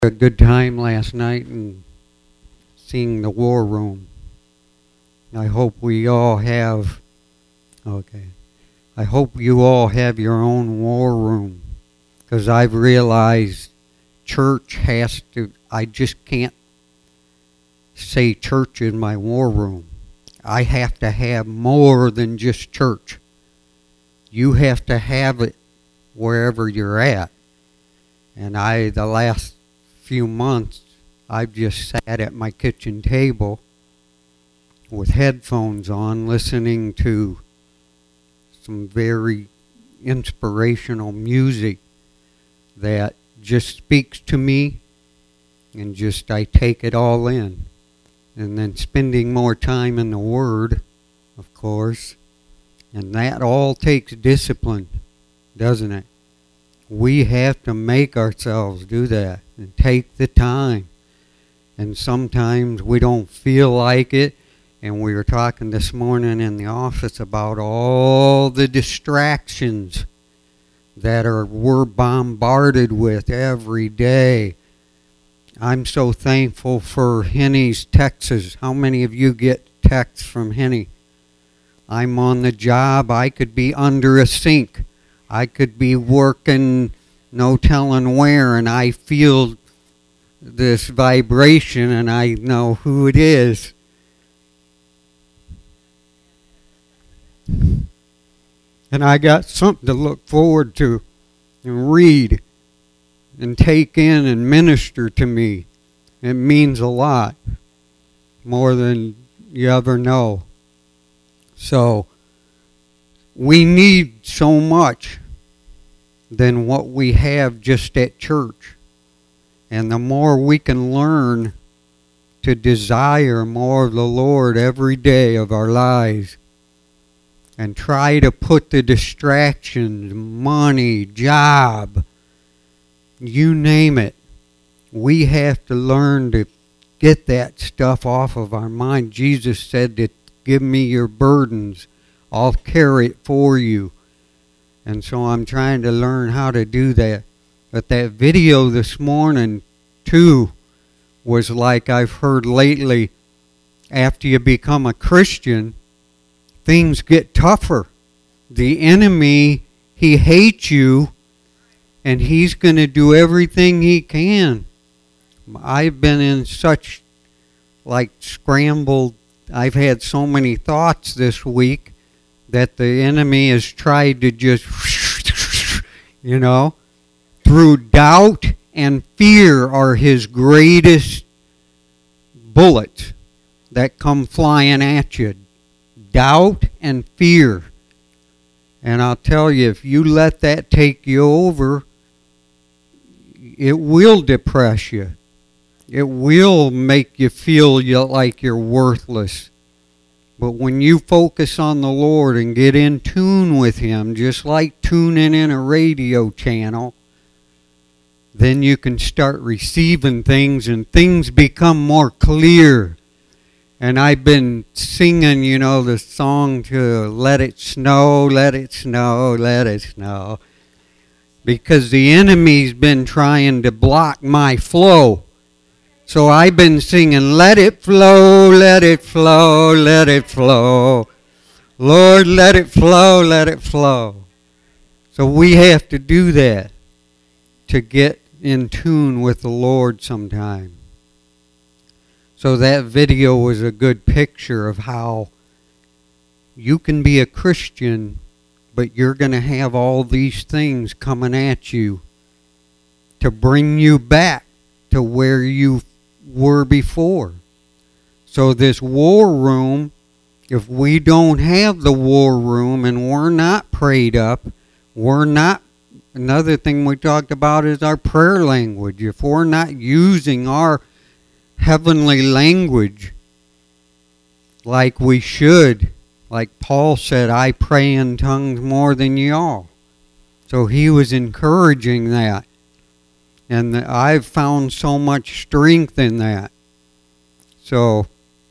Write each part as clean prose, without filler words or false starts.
A good time last night and seeing the war room. I hope we all have, I hope you all have your own war room, because I've realized church has to, I just can't say church is my war room. I have to have more than just church. You have to have it wherever you're at. And the last few months, I've just sat at my kitchen table with headphones on, listening to some very inspirational music that just speaks to me, and just I take it all in. And then spending more time in the Word, of course, and that all takes discipline, doesn't it? We have to make ourselves do that and take the time. And sometimes we don't feel like it. And we were talking this morning in the office about all the distractions that we're bombarded with every day. I'm so thankful for Henny's texts. How many of you get texts from Henny? I'm on the job. I could be under a sink. I could be working no telling where, and I feel this vibration, and I know who it is. And I got something to look forward to and read and take in and minister to me. It means a lot, more than you ever know. So we need so much than what we have just at church. And the more we can learn to desire more of the Lord every day of our lives, and try to put the distractions, money, job, you name it, we have to learn to get that stuff off of our mind. Jesus said that, give me your burdens, I'll carry it for you. And so I'm trying to learn how to do that. But that video this morning, too, was like I've heard lately, after you become a Christian, things get tougher. The enemy, he hates you, and he's going to do everything he can. I've been in such, scrambled, I've had so many thoughts this week that the enemy has tried to just, through doubt and fear are his greatest bullets that come flying at you. Doubt and fear. And I'll tell you, if you let that take you over, it will depress you. It will make you feel like you're worthless. But when you focus on the Lord and get in tune with Him, just like tuning in a radio channel, then you can start receiving things and things become more clear. And I've been singing, the song to Let It Snow, Let It Snow, Let It Snow. Because the enemy's been trying to block my flow. So I've been singing, let it flow, let it flow, let it flow. Lord, let it flow, let it flow. So we have to do that to get in tune with the Lord sometime. So that video was a good picture of how you can be a Christian, but you're going to have all these things coming at you to bring you back to where you were before. So this war room, if we don't have the war room and we're not prayed up, another thing we talked about is our prayer language. If we're not using our heavenly language like we should, like Paul said, I pray in tongues more than y'all. So he was encouraging that. And I've found so much strength in that. So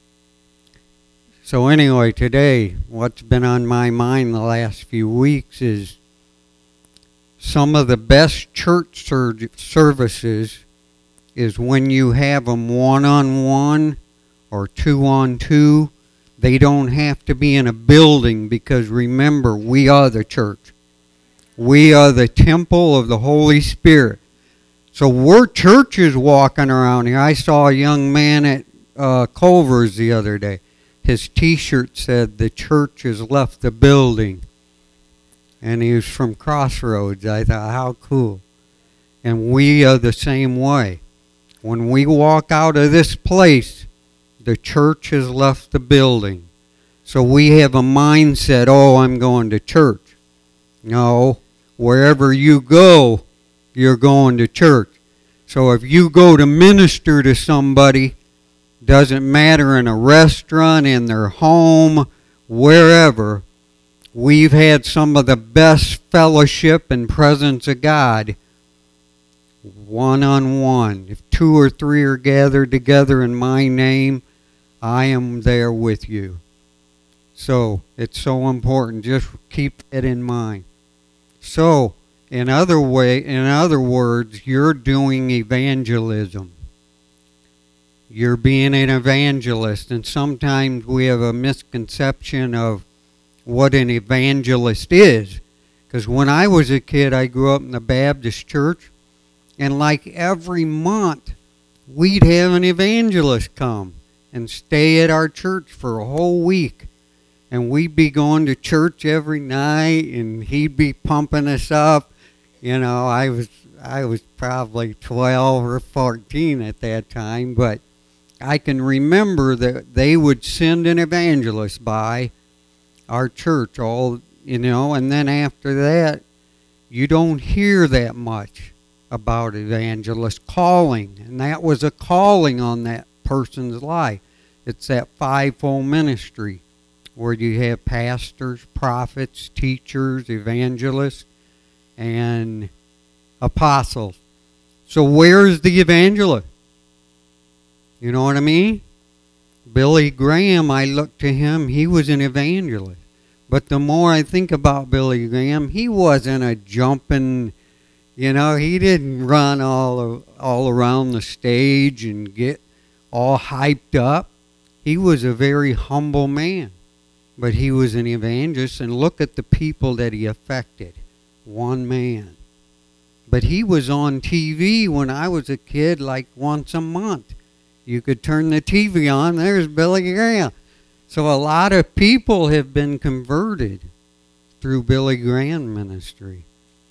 anyway, today, what's been on my mind the last few weeks is some of the best church services is when you have them one-on-one or two-on-two, they don't have to be in a building, because remember, we are the church. We are the temple of the Holy Spirit. So we're churches walking around here. I saw a young man at Culver's the other day. His T-shirt said, "The church has left the building." And he was from Crossroads. I thought, how cool. And we are the same way. When we walk out of this place, the church has left the building. So we have a mindset, oh, I'm going to church. No, wherever you go, you're going to church. So if you go to minister to somebody, doesn't matter, in a restaurant, in their home, wherever, we've had some of the best fellowship and presence of God one-on-one. If 2 or 3 are gathered together in my name, I am there with you. So it's so important. Just keep it in mind. So in other words, you're doing evangelism. You're being an evangelist, and sometimes we have a misconception of what an evangelist is. Because when I was a kid, I grew up in the Baptist church, and like every month, we'd have an evangelist come and stay at our church for a whole week. And we'd be going to church every night, and he'd be pumping us up. You know, I was probably 12 or 14 at that time, but I can remember that they would send an evangelist by our church, and then after that, you don't hear that much about evangelist calling, and that was a calling on that person's life. It's that fivefold ministry where you have pastors, prophets, teachers, evangelists, and apostles. So where's the evangelist? You know what I mean? Billy Graham, I look to him, he was an evangelist. But the more I think about Billy Graham, he wasn't a jumping, he didn't run all around the stage and get all hyped up. He was a very humble man. But he was an evangelist, and look at the people that he affected. One man. But he was on TV when I was a kid, like once a month. You could turn the TV on, there's Billy Graham. So a lot of people have been converted through Billy Graham ministry.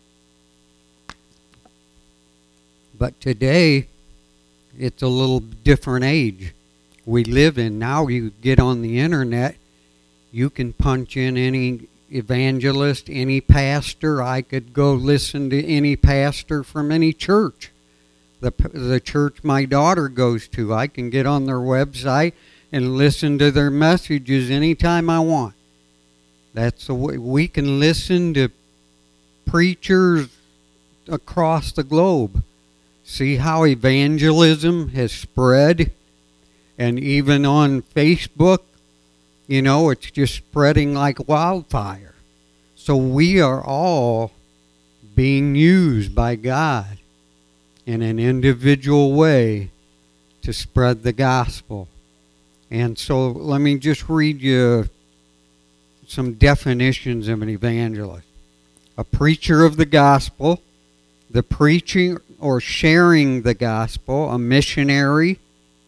But today, it's a little different age we live in. Now you get on the internet, you can punch in any evangelist, any pastor. I could go listen to any pastor from any church. The church my daughter goes to, I can get on their website and listen to their messages anytime I want. That's the way we can listen to preachers across the globe. See how evangelism has spread? And even on Facebook, it's just spreading like wildfire. So we are all being used by God in an individual way to spread the gospel. And so let me just read you some definitions of an evangelist. A preacher of the gospel, the preaching or sharing the gospel, a missionary,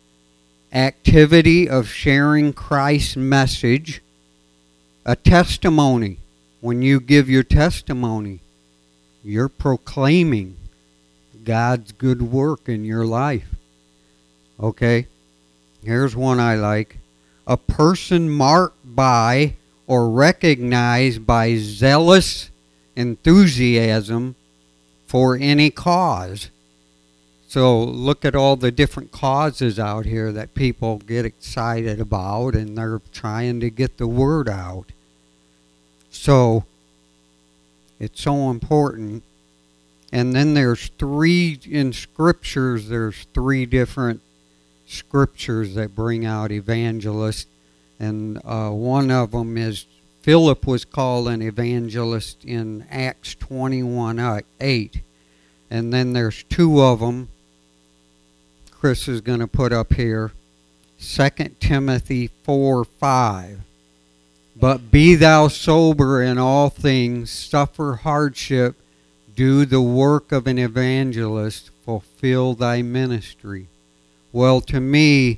activity of sharing Christ's message, a testimony. When you give your testimony, you're proclaiming God's good work in your life. Okay? Here's one I like. A person marked by or recognized by zealous enthusiasm for any cause. So look at all the different causes out here that people get excited about, and they're trying to get the word out. So it's so important. And then there's in scriptures, there's 3 different scriptures that bring out evangelists. And one of them is Philip was called an evangelist in Acts 21:8. And then there's 2 of them Chris is going to put up here. 2 Timothy 4:5. But be thou sober in all things, suffer hardship, do the work of an evangelist, fulfill thy ministry. Well, to me,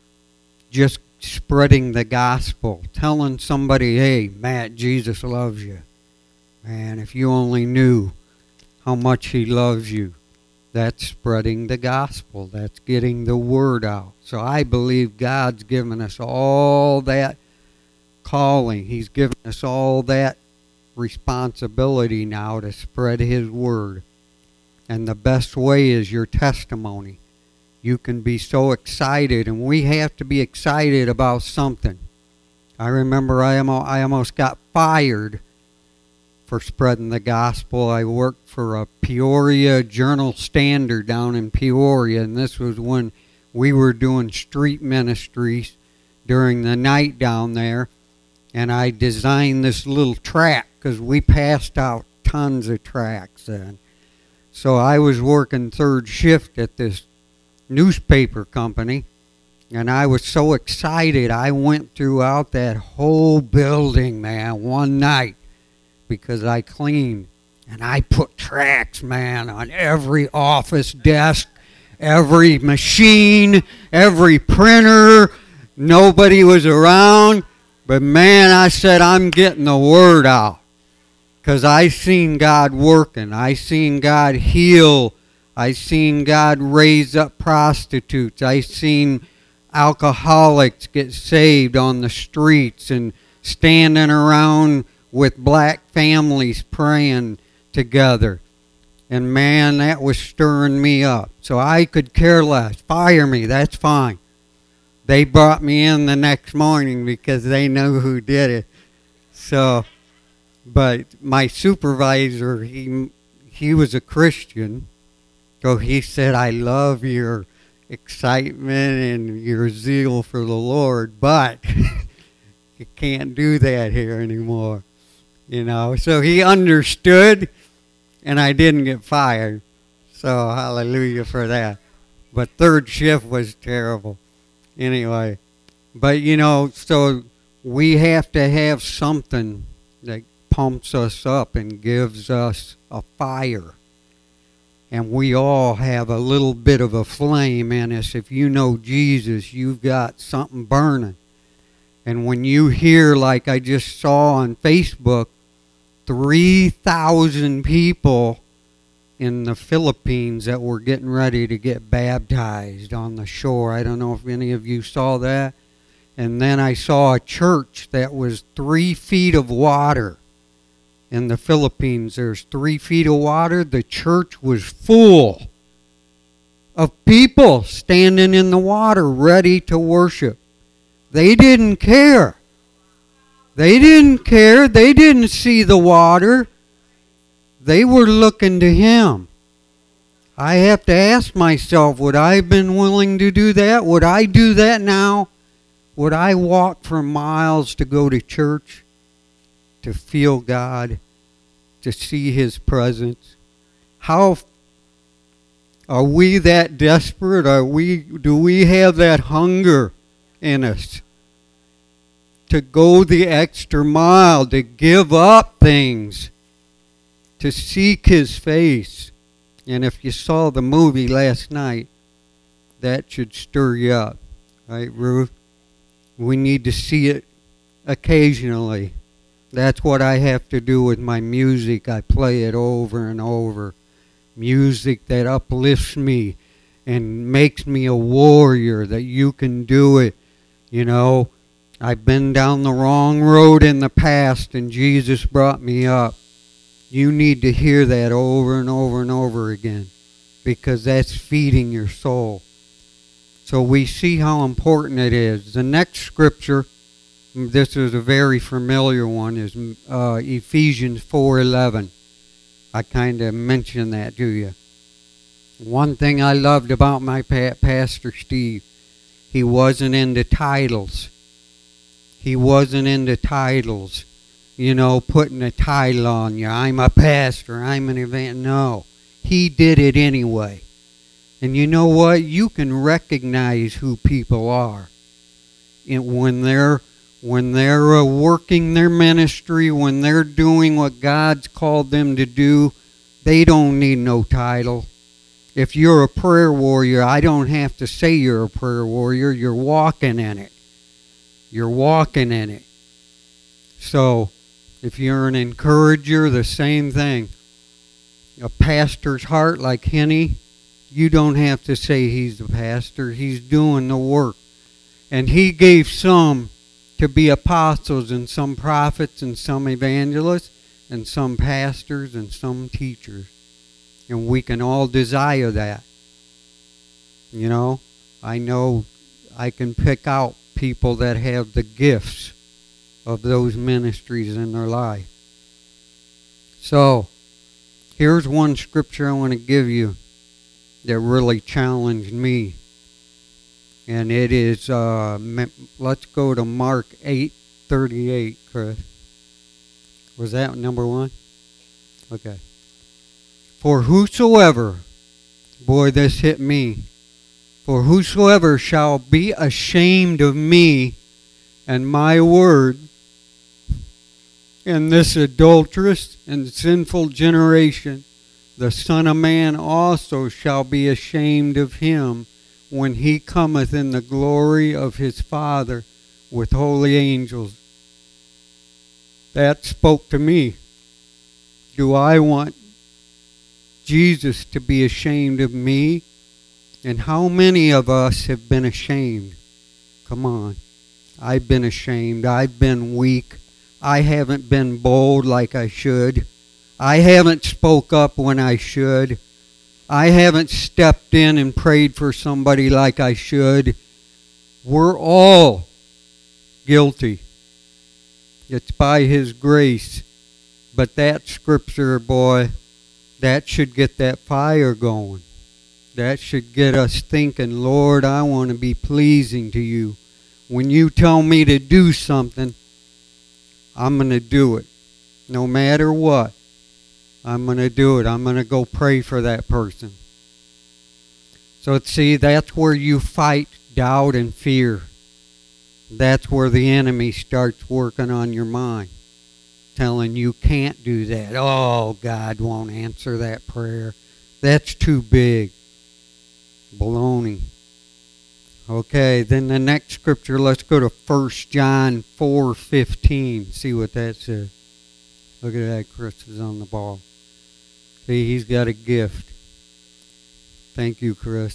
just spreading the gospel, telling somebody, hey, Matt, Jesus loves you. Man, if you only knew how much he loves you. That's spreading the gospel. That's getting the word out. So I believe God's given us all that calling. He's given us all that responsibility now to spread his word. And the best way is your testimony. You can be so excited, and we have to be excited about something. I remember I almost got fired for spreading the gospel. I worked for a Peoria Journal-Standard down in Peoria, and this was when we were doing street ministries during the night down there. And I designed this little track because we passed out tons of tracts then. So I was working third shift at this newspaper company, and I was so excited. I went throughout that whole building, man, one night because I cleaned. And I put tracts, man, on every office desk, every machine, every printer. Nobody was around. But, man, I said, I'm getting the word out. Because I seen God working. I seen God heal. I seen God raise up prostitutes. I seen alcoholics get saved on the streets and standing around with black families praying together. And, man, that was stirring me up. So I could care less. Fire me, that's fine. They brought me in the next morning because they know who did it. So, but my supervisor, he was a Christian. So he said, I love your excitement and your zeal for the Lord, but you can't do that here anymore. You know, so he understood, and I didn't get fired. So hallelujah for that. But third shift was terrible. Anyway, but you know, so we have to have something that pumps us up and gives us a fire. And we all have a little bit of a flame in us. If you know Jesus, you've got something burning. And when you hear, like I just saw on Facebook, 3,000 people in the Philippines that were getting ready to get baptized on the shore. I don't know if any of you saw that. And then I saw a church that was 3 feet of water. In the Philippines, there's 3 feet of water. The church was full of people standing in the water ready to worship. They didn't care. They didn't care. They didn't see the water. They were looking to him. I have to ask myself, would I have been willing to do that? Would I do that now? Would I walk for miles to go to church, to feel God, to see his presence? How are we that desperate? Do we have that hunger in us to go the extra mile, to give up things, to seek his face? And if you saw the movie last night, that should stir you up. Right, Ruth? We need to see it occasionally. That's what I have to do with my music. I play it over and over. Music that uplifts me and makes me a warrior, that you can do it. You know, I've been down the wrong road in the past and Jesus brought me up. You need to hear that over and over and over again, because that's feeding your soul. So we see how important it is. The next scripture, this is a very familiar one, is Ephesians 4:11. I kind of mentioned that to you. One thing I loved about my Pastor Steve, he wasn't into titles. He wasn't into titles. You know, putting a title on you. I'm a pastor. I'm an event. No. He did it anyway. And you know what? You can recognize who people are. And when they're working their ministry, when they're doing what God's called them to do, they don't need no title. If you're a prayer warrior, I don't have to say you're a prayer warrior. You're walking in it. You're walking in it. So, if you're an encourager, the same thing. A pastor's heart like Henny, you don't have to say he's the pastor. He's doing the work. And he gave some to be apostles and some prophets and some evangelists and some pastors and some teachers. And we can all desire that. You know I can pick out people that have the gifts of those ministries in their life. So, here's one scripture I want to give you that really challenged me. And it is, let's go to Mark 8:38, Chris. Was that number one? Okay. For whosoever, boy, this hit me. For whosoever shall be ashamed of me and my word in this adulterous and sinful generation, the Son of Man also shall be ashamed of him when he cometh in the glory of his Father with holy angels. That spoke to me. Do I want Jesus to be ashamed of me? And how many of us have been ashamed? Come on. I've been ashamed. I've been weak. I haven't been bold like I should. I haven't spoke up when I should. I haven't stepped in and prayed for somebody like I should. We're all guilty. It's by His grace. But that scripture, boy, that should get that fire going. That should get us thinking, Lord, I want to be pleasing to you. When you tell me to do something, I'm going to do it. No matter what, I'm going to do it. I'm going to go pray for that person. So see, that's where you fight doubt and fear. That's where the enemy starts working on your mind, telling you can't do that. Oh, God won't answer that prayer. That's too big. Baloney. Okay, then the next scripture, let's go to 1 John 4:15. See what that says. Look at that, Chris is on the ball. See, he's got a gift. Thank you, Chris.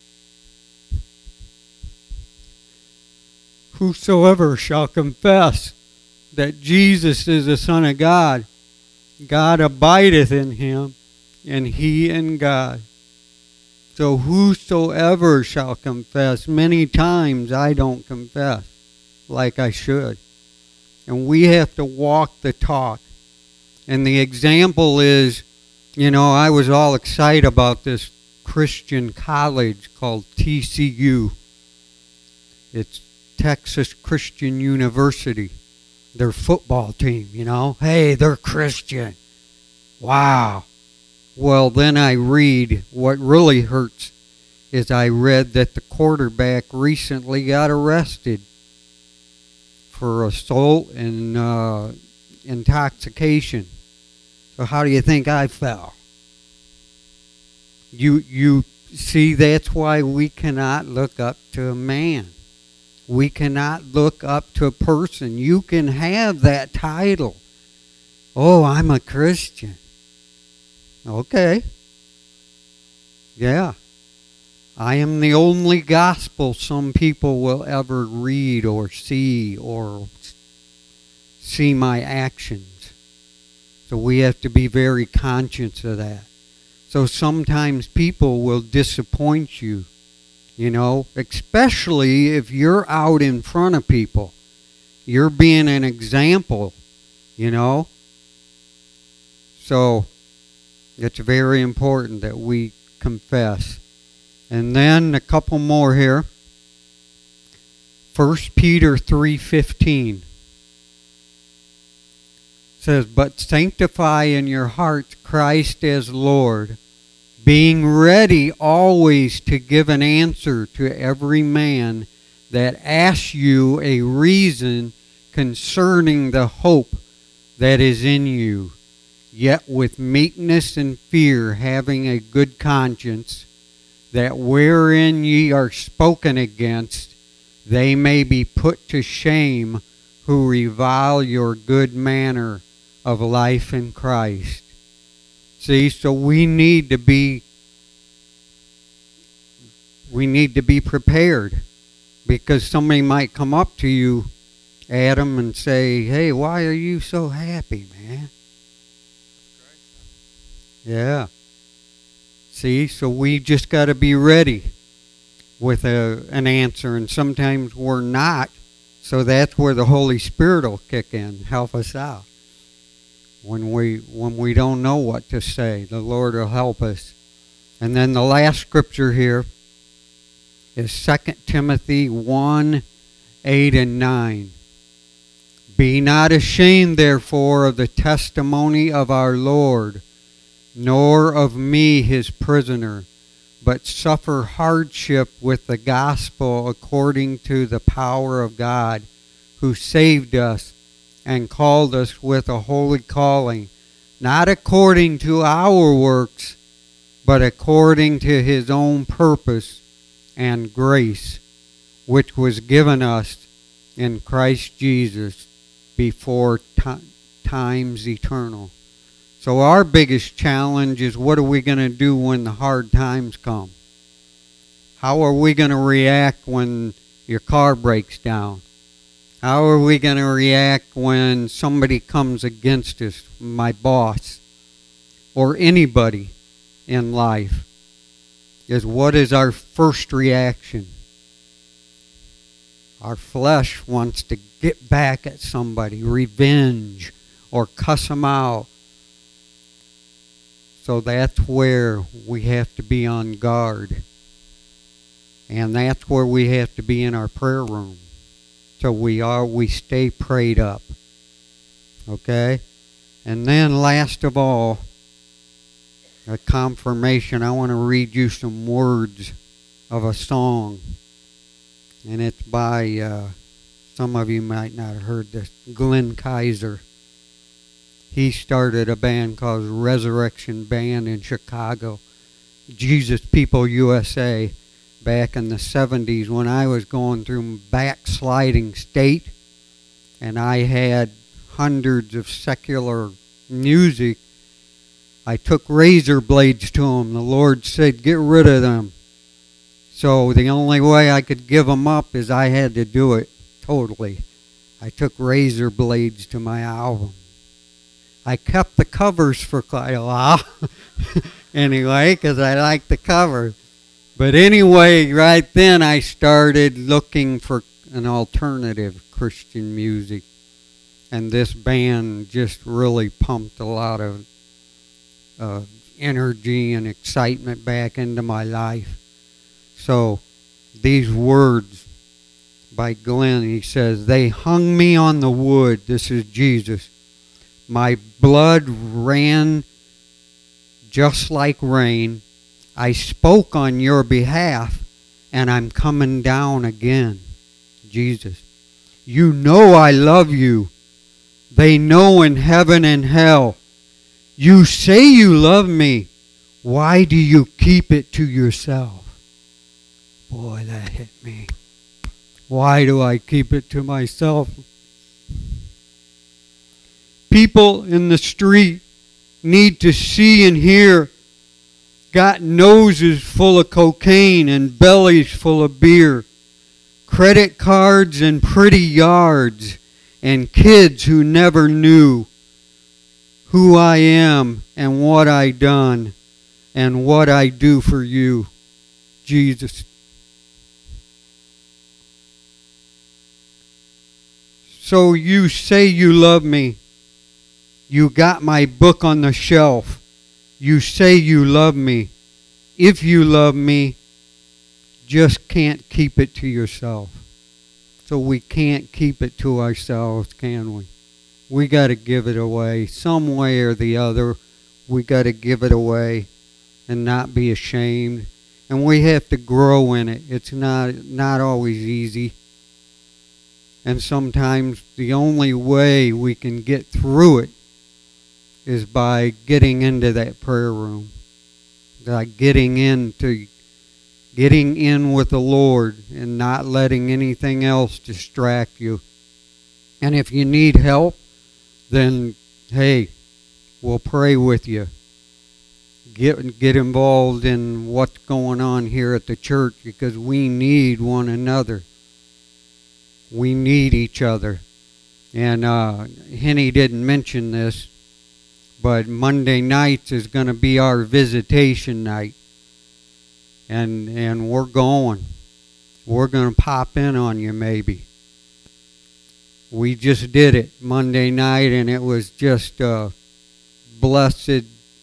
Whosoever shall confess that Jesus is the Son of God, God abideth in him, and he in God. So whosoever shall confess, many times I don't confess like I should. And we have to walk the talk. And the example is, I was all excited about this Christian college called TCU. It's Texas Christian University. Their football team, Hey, they're Christian. Wow. Well, then I read, what really hurts is I read that the quarterback recently got arrested for assault and intoxication. So how do you think I felt? You see, that's why we cannot look up to a man. We cannot look up to a person. You can have that title. Oh, I'm a Christian. Okay. Yeah. I am the only gospel some people will ever read or see my actions. So we have to be very conscious of that. So sometimes people will disappoint you, especially if you're out in front of people. You're being an example, So it's very important that we confess. And then a couple more here. 1 Peter 3:15 says, But sanctify in your hearts Christ as Lord. being ready always to give an answer to every man that asks you a reason concerning the hope that is in you, yet with meekness and fear having a good conscience, that wherein ye are spoken against, they may be put to shame who revile your good manner of life in Christ. See, so we need to be prepared, because somebody might come up to you, Adam, and say, "Hey, why are you so happy, man?" Yeah. See, so we just got to be ready with an answer, and sometimes we're not. So that's where the Holy Spirit will kick in, help us out. When we don't know what to say, the Lord will help us. And then the last scripture here is 2 Timothy 1:8-9. Be not ashamed, therefore, of the testimony of our Lord, nor of me his prisoner, but suffer hardship with the gospel according to the power of God, who saved us and called us with a holy calling, not according to our works, but according to his own purpose and grace, which was given us in Christ Jesus before times eternal. So our biggest challenge is, what are we going to do when the hard times come? How are we going to react when your car breaks down? How are we going to react when somebody comes against us, my boss, or anybody in life? What is our first reaction? Our flesh wants to get back at somebody, revenge, or cuss them out. So that's where we have to be on guard. And that's where we have to be in our prayer room. So we stay prayed up. Okay? And then last of all, a confirmation. I want to read you some words of a song. And it's by, some of you might not have heard this, Glenn Kaiser. He started a band called Resurrection Band in Chicago, Jesus People USA, back in the 70s when I was going through backsliding state, and I had hundreds of secular music. I took razor blades to them. The Lord said, get rid of them. So the only way I could give them up is I had to do it totally. I took razor blades to my album. I kept the covers for quite a while, anyway, because I like the cover. But anyway, right then I started looking for an alternative Christian music. And this band just really pumped a lot of energy and excitement back into my life. So these words by Glenn, he says, they hung me on the wood. This is Jesus. My blood ran just like rain. I spoke on your behalf, and I'm coming down again. Jesus. You know I love you. They know in heaven and hell. You say you love me. Why do you keep it to yourself? Boy, that hit me. Why do I keep it to myself? People in the street need to see and hear. Got noses full of cocaine and bellies full of beer. Credit cards and pretty yards. And kids who never knew who I am and what I done and what I do for you. Jesus. So you say you love me. You got my book on the shelf. You say you love me. If you love me, just can't keep it to yourself. So we can't keep it to ourselves, can we? We got to give it away some way or the other. We got to give it away. and not be ashamed. And we have to grow in it. It's not always easy. And sometimes the only way we can get through it is by getting into that prayer room. Like getting in with the Lord and not letting anything else distract you. And if you need help, then hey, we'll pray with you. Get involved in what's going on here at the church, because we need one another. We need each other. And Henny didn't mention this, but Monday nights is going to be our visitation night. And we're going. We're going to pop in on you maybe. We just did it Monday night, and it was just a blessed,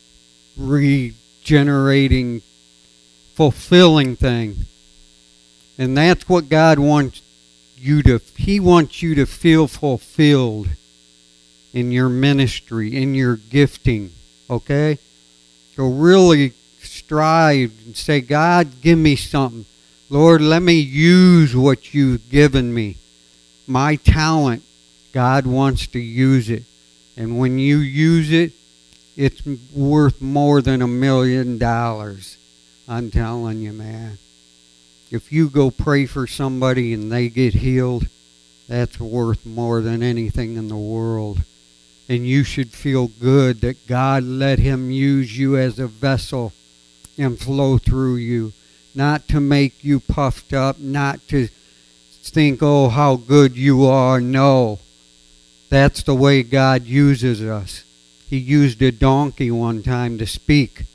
regenerating, fulfilling thing. And that's what God wants you to. He wants you to feel fulfilled in your ministry, in your gifting. Okay? So really strive and say, God, give me something. Lord, let me use what you've given me. My talent, God wants to use it. And when you use it, it's worth more than $1 million. I'm telling you, man. If you go pray for somebody and they get healed, that's worth more than anything in the world. And you should feel good that God let him use you as a vessel and flow through you. Not to make you puffed up, not to think, oh, how good you are. No. That's the way God uses us. He used a donkey one time to speak,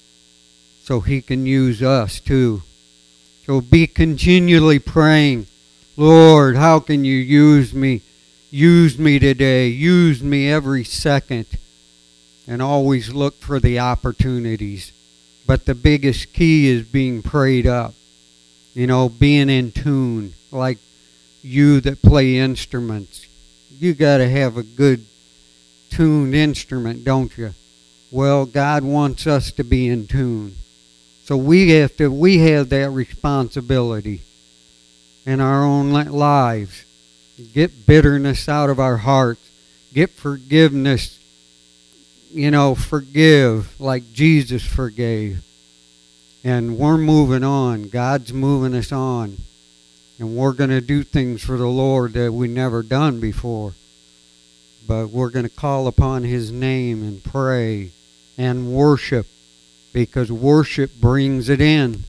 so he can use us too. So be continually praying, Lord, how can you use me? Use me today. Use me every second. And always look for the opportunities. But the biggest key is being prayed up. You know, being in tune. Like you that play instruments. You got to have a good tuned instrument, don't you? Well, God wants us to be in tune. So we have that responsibility in our own lives. Get bitterness out of our hearts. Get forgiveness. You know, forgive like Jesus forgave. And we're moving on. God's moving us on. And we're going to do things for the Lord that we never done before. But we're going to call upon his name and pray and worship, because worship brings it in.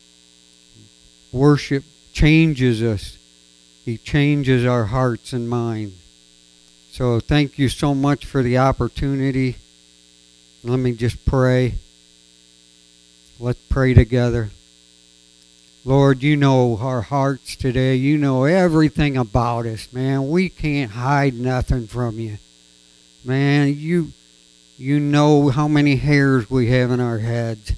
Worship changes us. He changes our hearts and minds. So thank you so much for the opportunity. Let me just pray. Let's pray together. Lord, you know our hearts today. You know everything about us, man. We can't hide nothing from you. Man, you know how many hairs we have in our heads.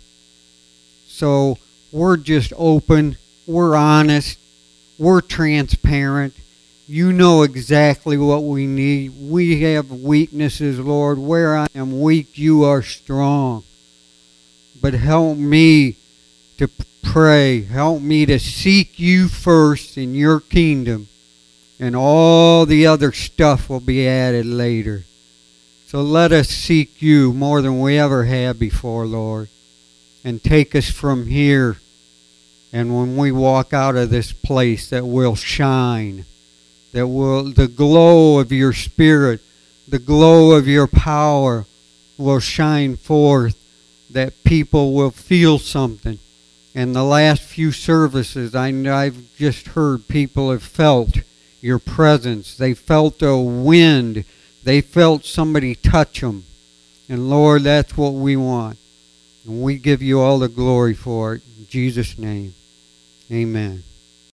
So we're just open. We're honest. We're transparent. You know exactly what we need. We have weaknesses, Lord. Where I am weak, you are strong. But help me to pray. Help me to seek you first in your kingdom, and all the other stuff will be added later. So let us seek you more than we ever have before, Lord, and take us from here. And when we walk out of this place, that we'll shine, that will the glow of your Spirit, the glow of your power will shine forth, that people will feel something. In the last few services, I've just heard people have felt your presence. They felt a wind. They felt somebody touch them. And Lord, that's what we want. And we give you all the glory for it. In Jesus' name, amen.